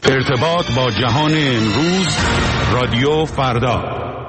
ارتباط با جهان امروز، رادیو فردا.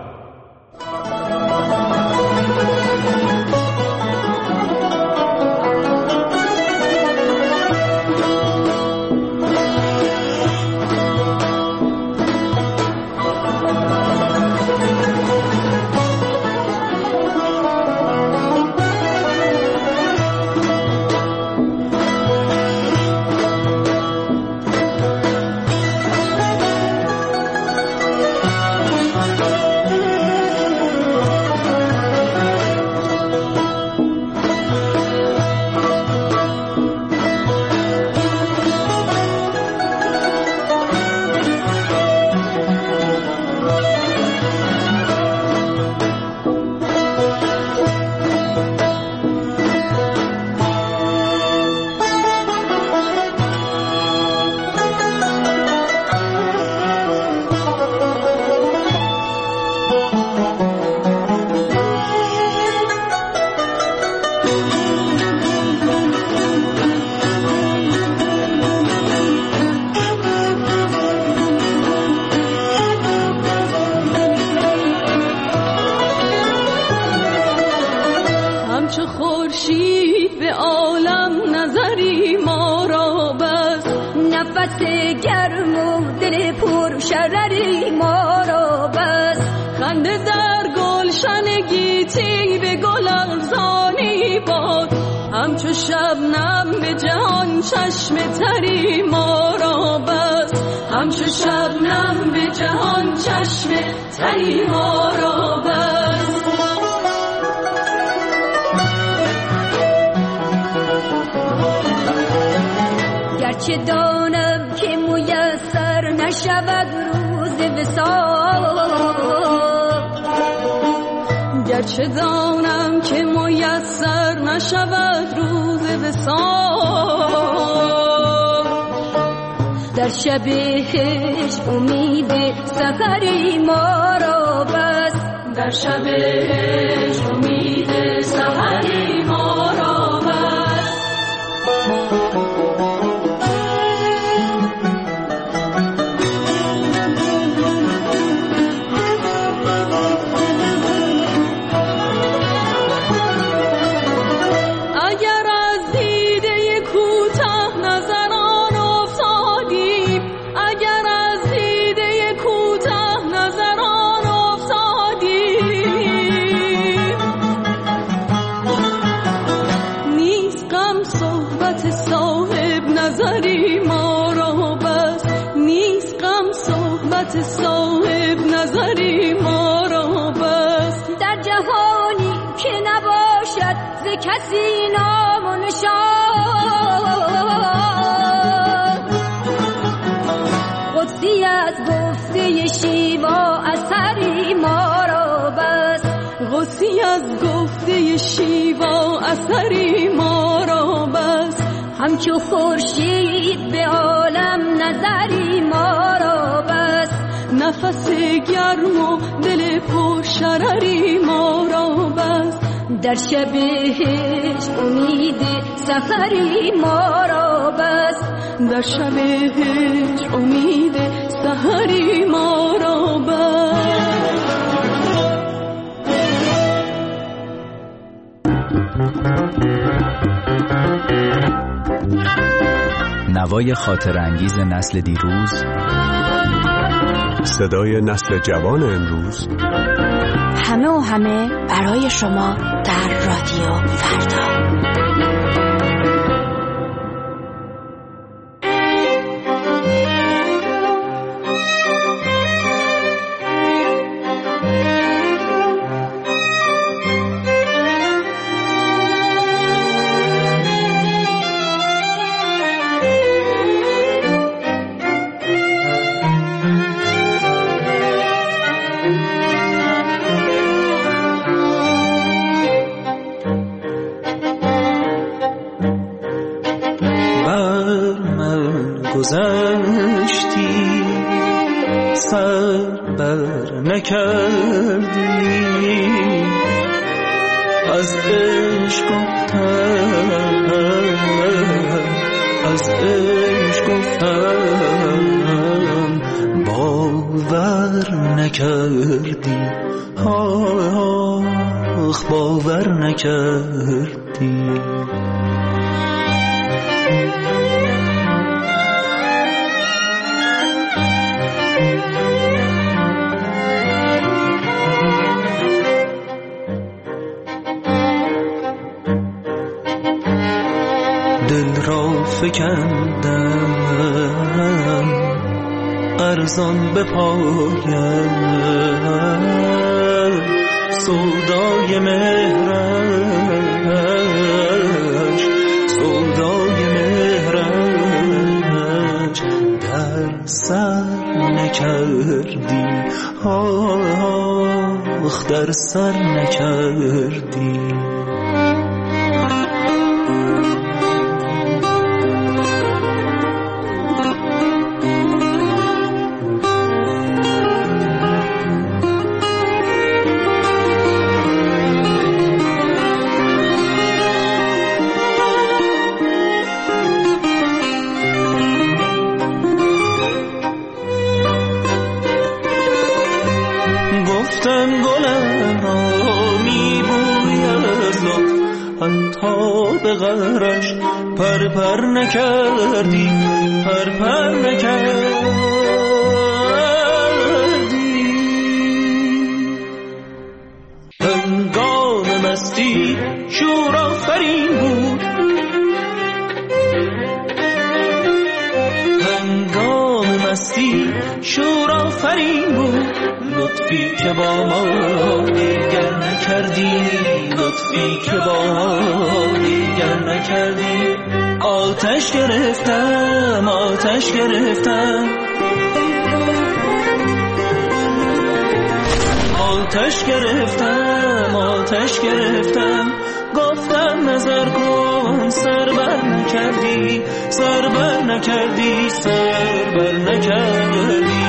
گرچه دانم که میسر نشود روز وصال، گرچه دانم که میسر نشود روز وصال، در شب هجر امید سحری ما را بس، در شب هجر امید سحری ما را بس. صاحب نظری ما را بس، در جهانی که نباشد ز کسی نام و نشان، قدسی از گفته شیوا اثری ما را بس، قدسی از گفته شیوا اثری ما را بس، همچو خورشید به عالم نظری ما را بس، نفس گرم و دل پر شرری ما را بس، در شب هجر امید سحری ما را بس، در شب هجر امید سحری ما را بس. نوای خاطر انگیز نسل دیروز، صدای نسل جوان امروز، همه و همه برای شما در رادیو فردا. گذشتی سر بر نکردی، از عشق گفتم، از عشق گفتم باور نکردی، آخ باور نکردی. دل را فکندم ارزان به پایم، سودای مهرش سودای مهرش در سر نکردی، آخ در سر نکردی. به غرش پر پر نکردی، پر پر نکردی. هنگام مستی شور آفرین بود، هنگام مستی شور آفرین بود. لطفی که با ما دیگر نکردی، لطفی که با ما دیگر نکردی. آتش گرفتم، آتش گرفتم، آتش گرفتم، آتش گرفتم. گفتم نظر کن، سر بر نکردی، سر بر نکردی، سر بر نکردی.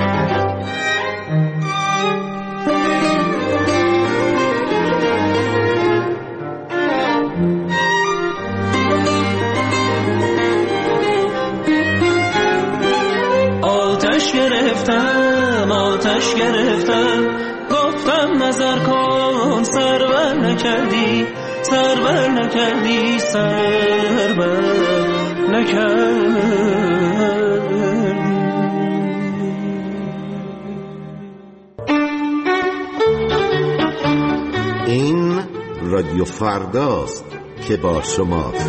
آتش گرفتم، آتش گرفتم. گفتم نظر کن، سر بر نکردی، سر بر نکردی، سر بر نکردی. این رادیو فرداست که با شماست.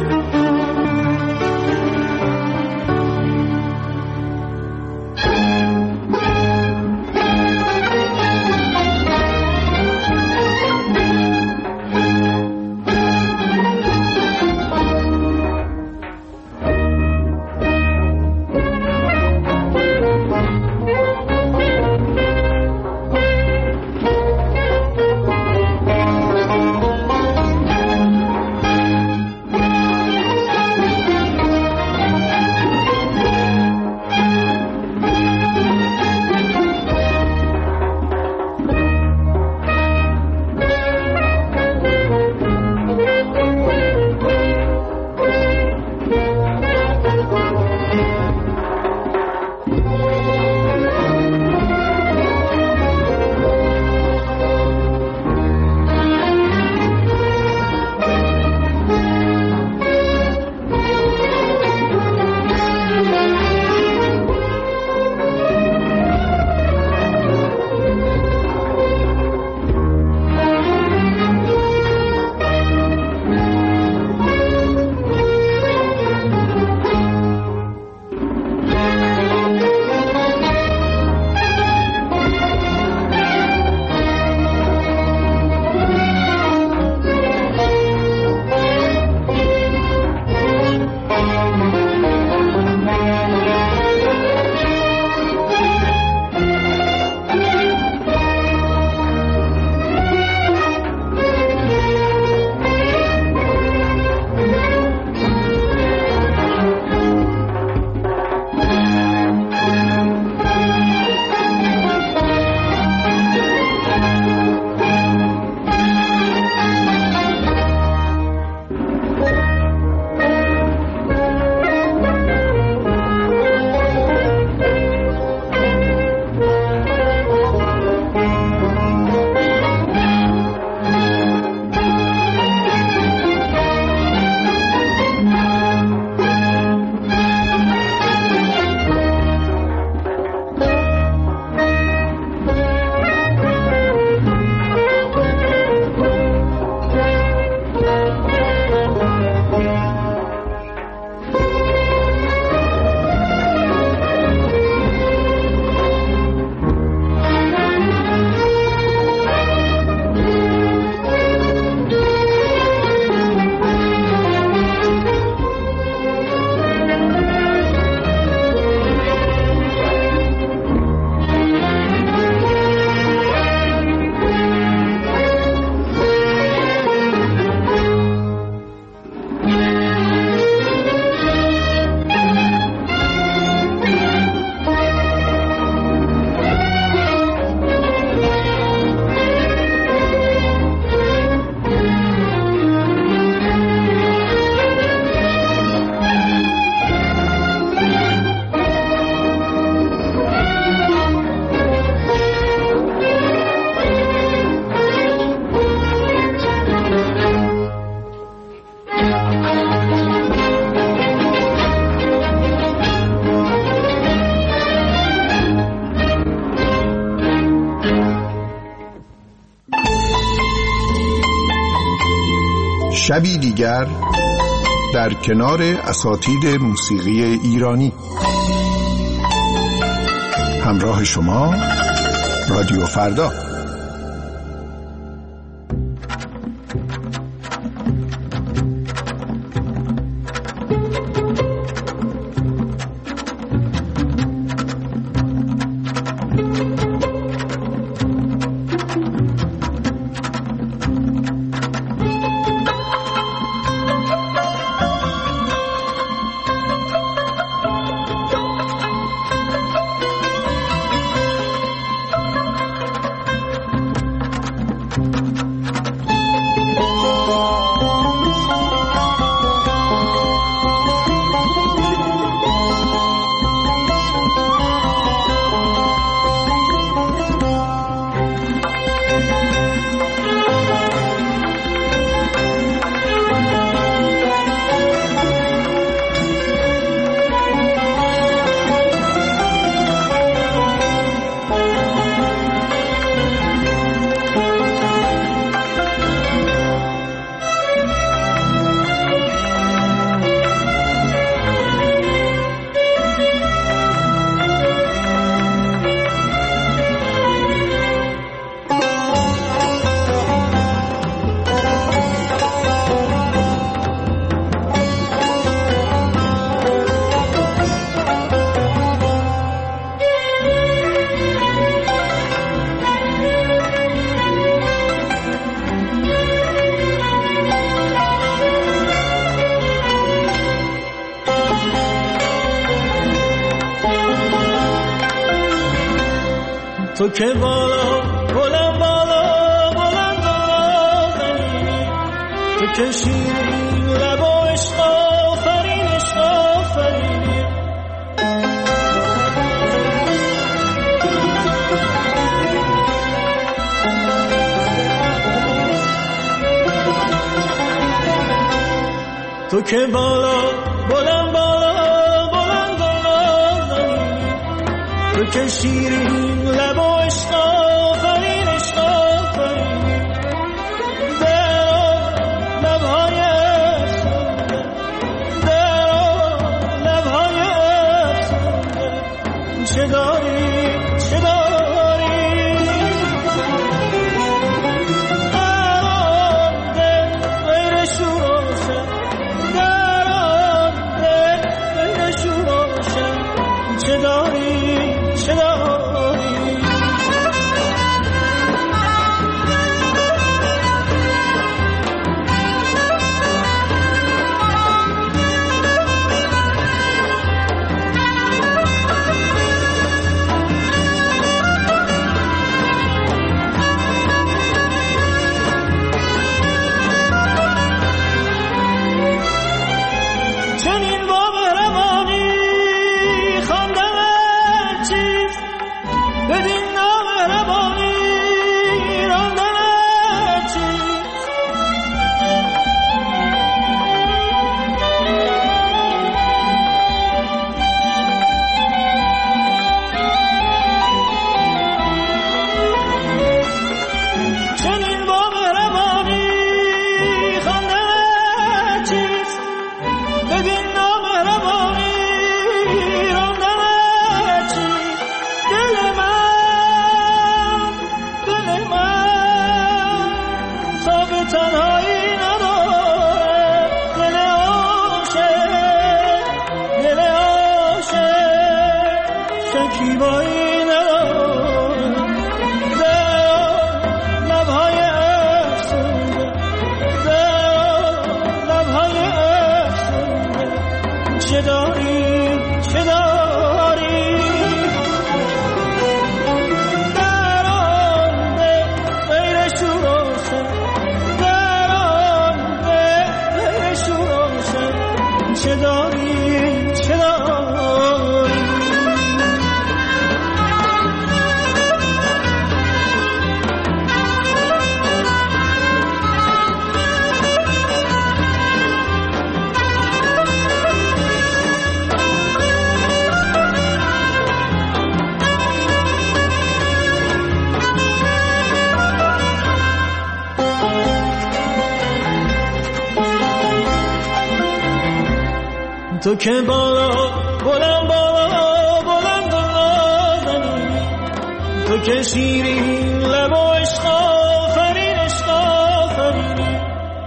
شبی دیگر در کنار اساتید موسیقی ایرانی. همراه شما رادیو فردا. تو که بالا بلند بالا بلند آزنی، تو که شیرین لب و عشق آفرین عشق آفرینی، تو که بالا بلند بالا بلند آزنی، تو که شیرین لب و عشق آفرین عشق آفرینی، در لبهای افسونده، در لبهای افسونده، چه داری چه داری، در آن دل غیر شوروشم، در آن دل غیر شوروشم، چه داری چه داری. چنین با مهربانی خواندن چیست، بدین نامهربانی راندن چیست، چنین با مهربانی خواندن چیست، بدین نامهربانی راندن چیست، دل من تا به تنهایی نداره، دل عاشق شکیبایی نداره، در لبهای افسونده، در لبهای افسونده، چه داری چه داری، در آن دل غیر شوروشم، در آن دل غیر شوروشم، چه داری چه داری. تو که بالا بلند بالا بلند و نازنی، تو که شیرین لب و عشق آفرین عشق آفرینی.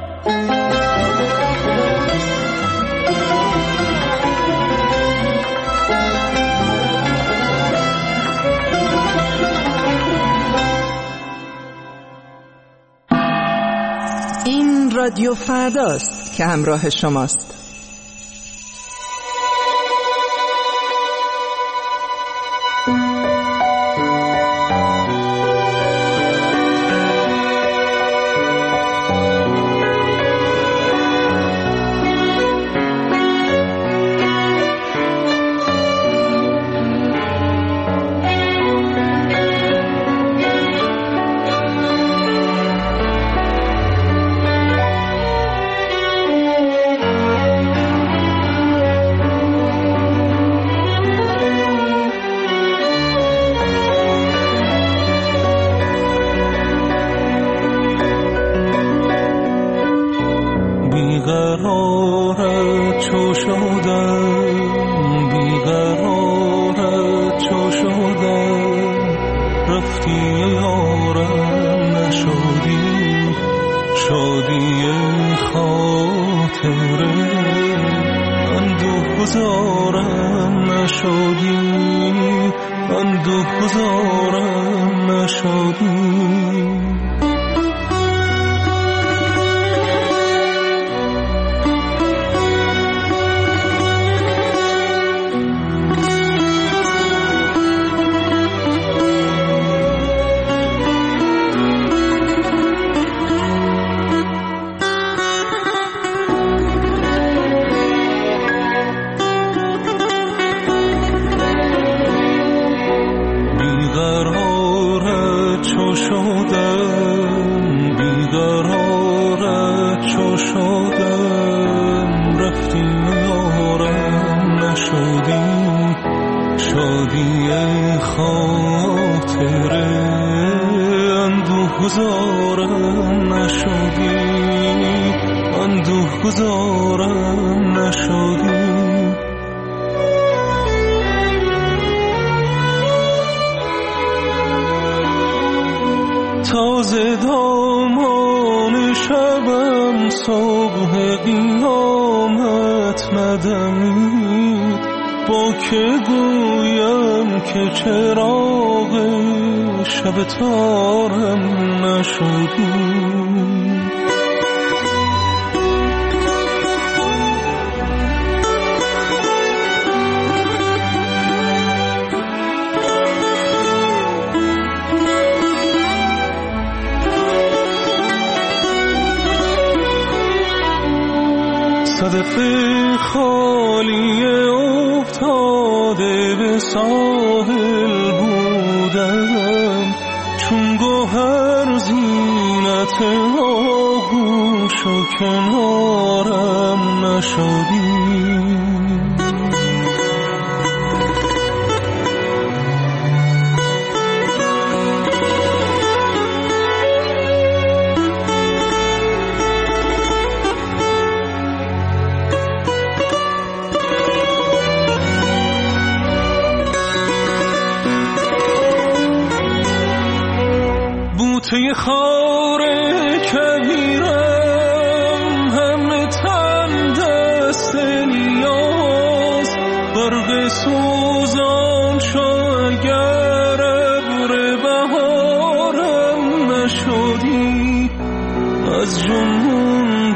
این رادیو فرداست که همراه شماست. تازه دامان شبم صبح قیامت ندمید، با که گویم که چراغ شب تارم نشدی. صدف خالی افتاده به ساحل بودم، چون گوهر زینت آغوش و کنارم نشدی. توی خار کبیرم همه تن دست نیاز، برق سوزان شو اگر ابر بهارم نشدی. از جنون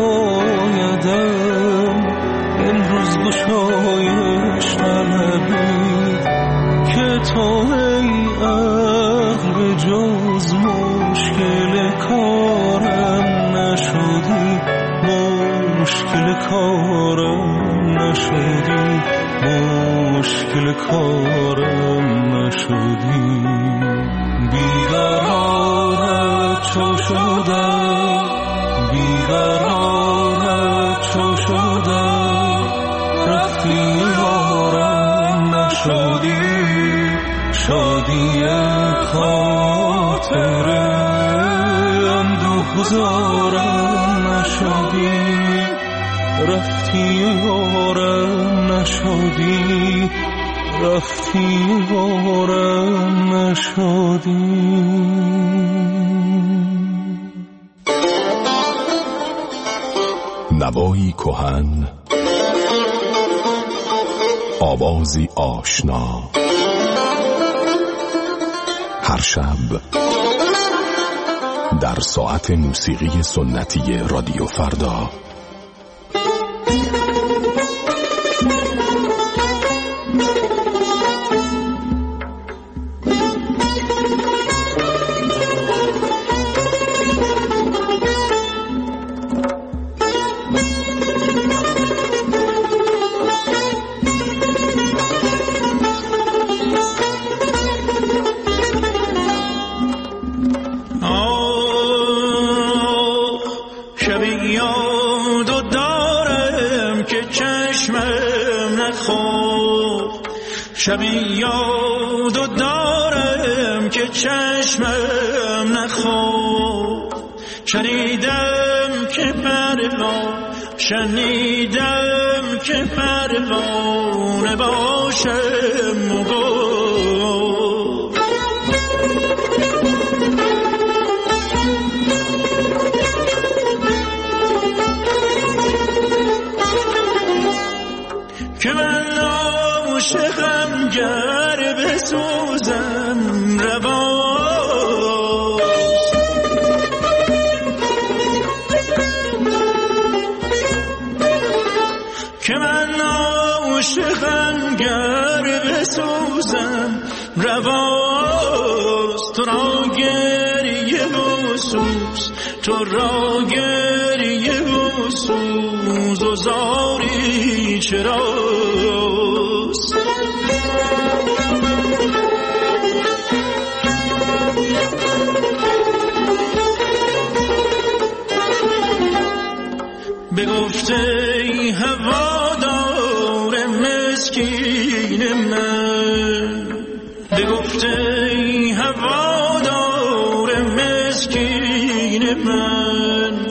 بایدم امروز گشایش طلبید، که تو ای عقل جز مشکل کارم نشدی، مشکل کارم نشدی، مشکل کارم نشدی. بیقرارت چو شدم، بیقرارت چو شدم، رفتی یارم نشدی. شادی خاطره اندوه گذارم نشدی، رفتی وارم نشدی، رفتی وارم نشدی. نوایی کهن، آوازی آشنا، هر شب در ساعت موسیقی سنتی رادیو فردا. شبی یادو دارم که چشمم نخورد، شنیدم که پروانه باشم مگو، که من عاشقم گر بسوزم رواست، که من عاشقم گر بسوزم رواست. تو را گریه و سوز، تو را گریه و سوز و زاری چراست. بگفته ای هوادار مسکین من، بگفته ای هوادار مسکین من،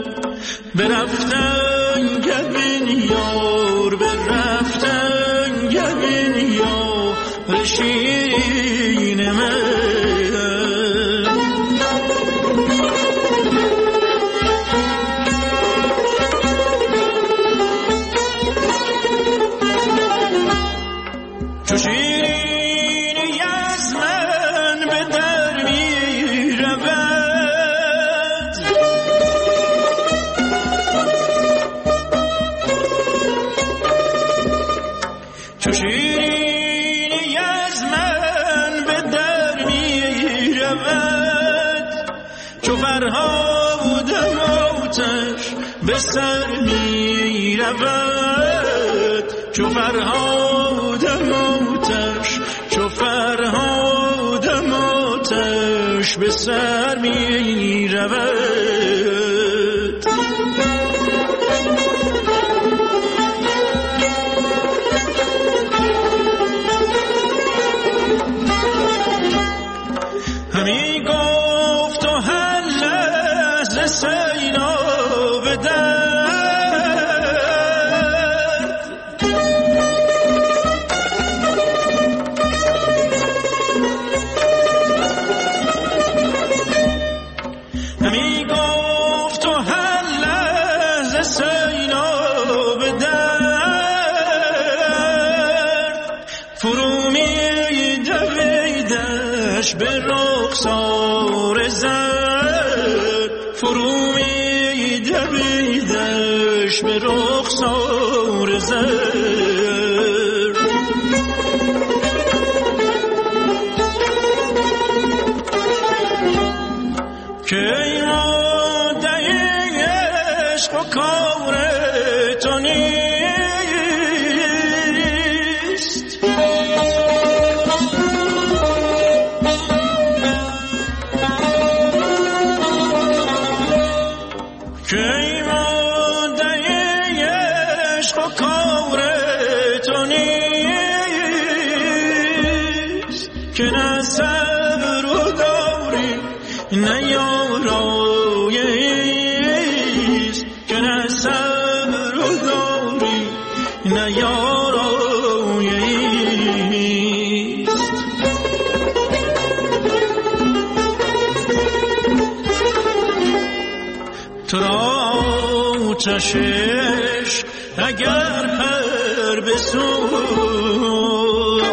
برفتن گبین یار، برفتن گبین یار شیرین من. چو شیرینی از من به در می رود، چو شیرینی از من به در می رود، چو فرهادم آتش به سر می رود، چو فرهادم آتش، چو فرهادم آتش به سر می رود. همی گفت و هر لحظه سیلاب درد، همی گفت و هر لحظه سیلاب درد، فرو می دویدش به رخسار زرد، فرو می دویدش به رخسار زرد. که اراده عشق و کار تو نیست، که اراده عشق و کار تو نیست، که نه صبر و داری نه یاراییست، که نه صبر و داری چشش اگر پر بسوخت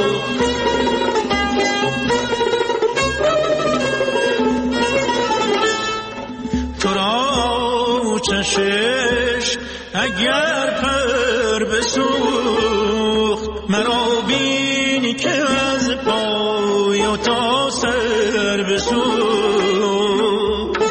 تو را چشش اگر پر بسوخت مرا بینی که از پای و تا سر بسوخت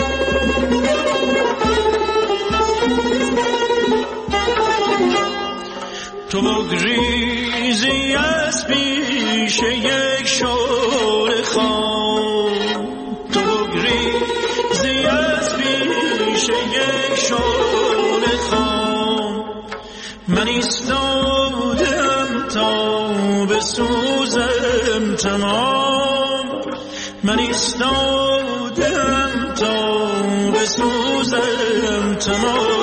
تو بگریزی از پیش یک شعله خام تو بگریزی از پیش یک شعله خام من ایستادم تا بسوزم تمام من ایستادم تا بسوزم تمام